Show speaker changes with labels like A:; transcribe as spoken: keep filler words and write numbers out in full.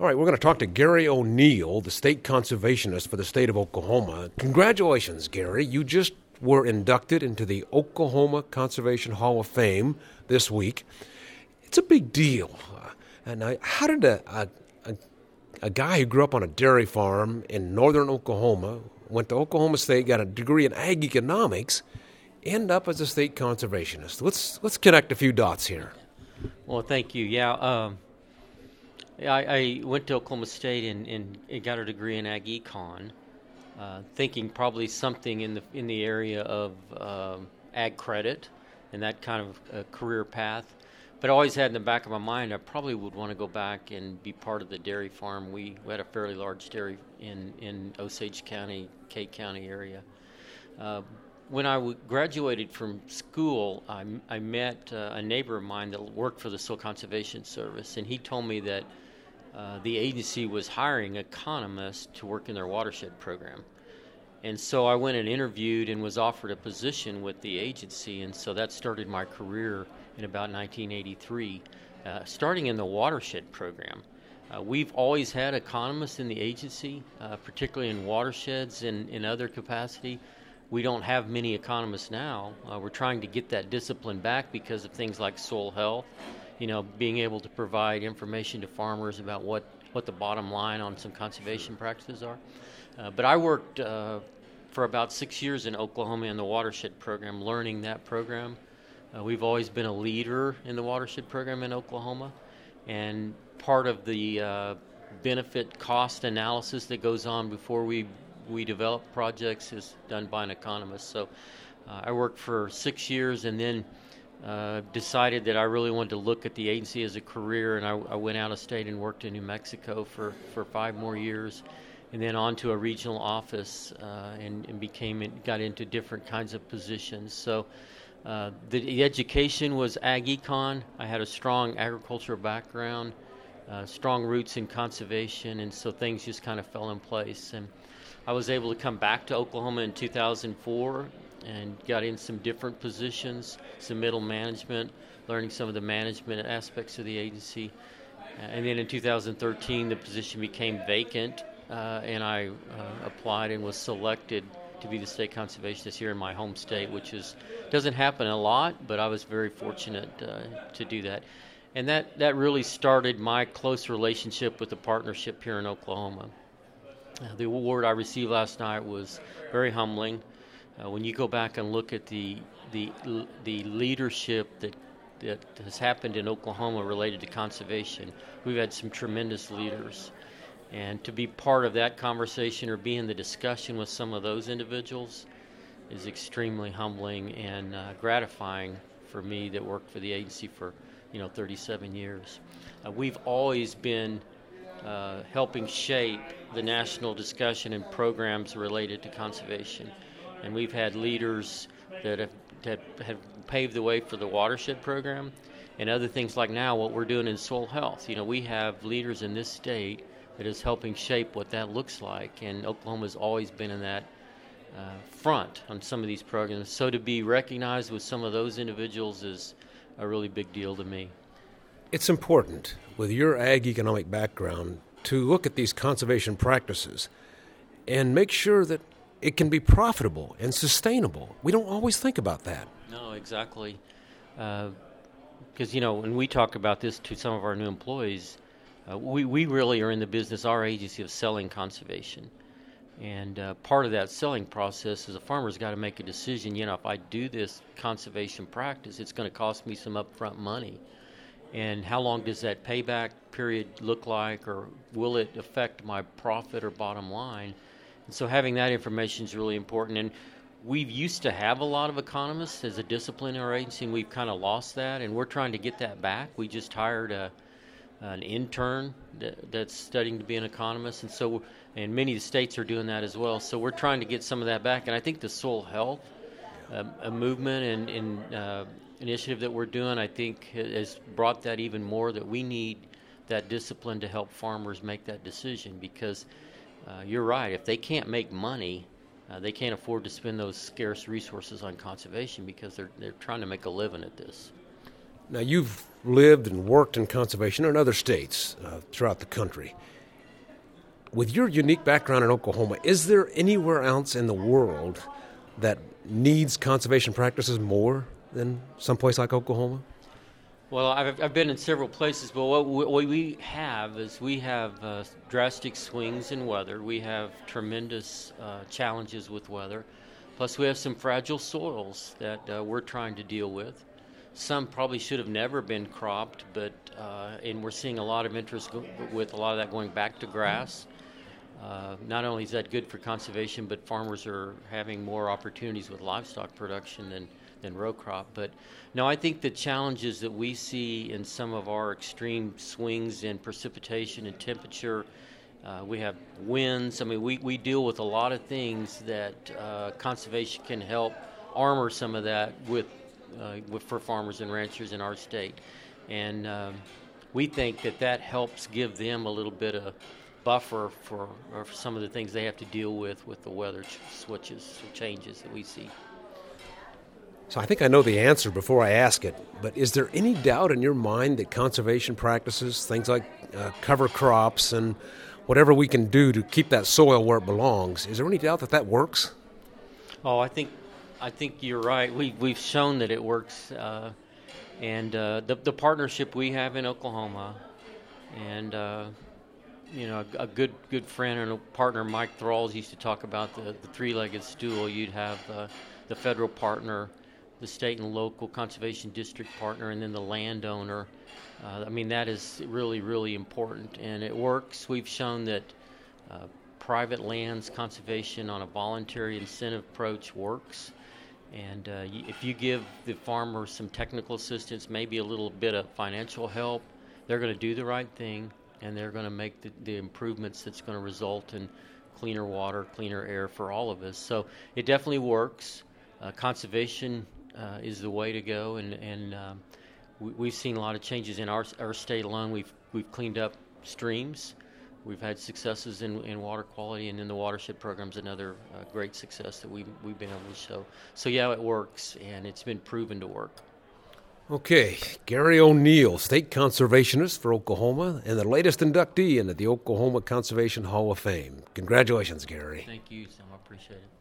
A: All right, we're going to talk to Gary O'Neill, the state conservationist for the state of Oklahoma. Congratulations, Gary. You just were inducted into the Oklahoma Conservation Hall of Fame this week. It's a big deal. Uh, and I, how did a, a, a, a guy who grew up on a dairy farm in northern Oklahoma, went to Oklahoma State, got a degree in ag economics, end up as a state conservationist? Let's let's connect a few dots here.
B: Well, thank you. Yeah, um, I, I went to Oklahoma State and, and got a degree in ag econ, uh, thinking probably something in the in the area of um, ag credit and that kind of uh, career path. But I always had in the back of my mind I probably would want to go back and be part of the dairy farm. We, we had a fairly large dairy in, in Osage County, Kate County area. Uh, when I w- graduated from school, I, I met uh, a neighbor of mine that worked for the Soil Conservation Service, and he told me that uh, the agency was hiring economists to work in their watershed program. And so I went and interviewed and was offered a position with the agency, and so that started my career in about nineteen eighty-three, uh, starting in the watershed program. Uh, we've always had economists in the agency, uh, particularly in watersheds and in other capacity. We don't have many economists now. Uh, we're trying to get that discipline back because of things like soil health, you know, being able to provide information to farmers about what, what the bottom line on some conservation practices are. Uh, but I worked uh, for about six years in Oklahoma in the watershed program, learning that program. Uh, we've always been a leader in the watershed program in Oklahoma, and part of the uh, benefit cost analysis that goes on before we we develop projects is done by an economist. So uh, I worked for six years and then uh, decided that I really wanted to look at the agency as a career, and I, I went out of state and worked in New Mexico for, for five more years, and then on to a regional office uh, and, and became got into different kinds of positions. So uh, the, the education was ag econ. I had a strong agricultural background, uh, strong roots in conservation, and so things just kind of fell in place. And I was able to come back to Oklahoma in two thousand four and got in some different positions, some middle management, learning some of the management aspects of the agency. And then in two thousand thirteen, the position became vacant, uh, and I uh, applied and was selected to be the state conservationist here in my home state, which is doesn't happen a lot, but I was very fortunate uh, to do that. And that, that really started my close relationship with the partnership here in Oklahoma. Uh, the award I received last night was very humbling. Uh, when you go back and look at the the the leadership that that has happened in Oklahoma related to conservation, we've had some tremendous leaders. And to be part of that conversation or be in the discussion with some of those individuals is extremely humbling and uh, gratifying for me that worked for the agency for, you know, thirty-seven years. Uh, we've always been uh, helping shape the national discussion and programs related to conservation. And we've had leaders that have, that have paved the way for the watershed program and other things like now what we're doing in soil health. You know, we have leaders in this state that is helping shape what that looks like, and Oklahoma's always been in that uh, front on some of these programs. So to be recognized with some of those individuals is a really big deal to me.
A: It's important, with your ag economic background, to look at these conservation practices and make sure that it can be profitable and sustainable. We don't always think about that.
B: No, exactly. Because, uh, you know, when we talk about this to some of our new employees, uh, we, we really are in the business, our agency, of selling conservation. And uh, part of that selling process is a farmer's got to make a decision, you know, if I do this conservation practice, it's going to cost me some upfront money. And how long does that payback period look like, or will it affect my profit or bottom line? And so having that information is really important. And we've used to have a lot of economists as a discipline in our agency, and we've kind of lost that, and we're trying to get that back. We just hired a, an intern that, that's studying to be an economist, and so and many of the states are doing that as well. So we're trying to get some of that back. And I think the soil health uh, a movement and, and uh, initiative that we're doing, I think, has brought that even more, that we need that discipline to help farmers make that decision, because uh, you're right, if they can't make money, uh, they can't afford to spend those scarce resources on conservation because they're they're trying to make a living at this.
A: Now, you've lived and worked in conservation in other states uh, throughout the country. With your unique background in Oklahoma, is there anywhere else in the world that needs conservation practices more than someplace like Oklahoma?
B: Well, I've, I've been in several places, but what we, what we have is we have uh, drastic swings in weather. We have tremendous uh, challenges with weather. Plus, we have some fragile soils that uh, we're trying to deal with. Some probably should have never been cropped, but uh, and we're seeing a lot of interest go- with a lot of that going back to grass. Uh, not only is that good for conservation, but farmers are having more opportunities with livestock production than, than row crop. But no, I think the challenges that we see in some of our extreme swings in precipitation and temperature, uh, we have winds. I mean, we, we deal with a lot of things that uh, conservation can help armor some of that with Uh, with, for farmers and ranchers in our state. And um, we think that that helps give them a little bit of buffer for, for some of the things they have to deal with with the weather ch- switches, changes that we see.
A: So I think I know the answer before I ask it, but is there any doubt in your mind that conservation practices, things like uh, cover crops and whatever we can do to keep that soil where it belongs, is there any doubt that that works?
B: Oh, I think I think you're right. We, we've shown that it works, uh, and uh, the, the partnership we have in Oklahoma, and uh, you know, a, a good good friend and a partner, Mike Thralls, used to talk about the, the three-legged stool. You'd have uh, the federal partner, the state and local conservation district partner, and then the landowner. Uh, I mean, that is really, really important, and it works. We've shown that uh, private lands conservation on a voluntary incentive approach works. And uh, if you give the farmer some technical assistance, maybe a little bit of financial help, they're going to do the right thing, and they're going to make the, the improvements that's going to result in cleaner water, cleaner air for all of us. So it definitely works. Uh, conservation uh, is the way to go, and, and um, we, we've seen a lot of changes in our, our state alone. We've, we've cleaned up streams. We've had successes in, in water quality, and in the watershed program's another uh, great success that we've, we've been able to show. So, yeah, it works, and it's been proven to work.
A: Okay, Gary O'Neill, state conservationist for Oklahoma and the latest inductee into the Oklahoma Conservation Hall of Fame. Congratulations, Gary.
B: Thank you, Sam. I appreciate it.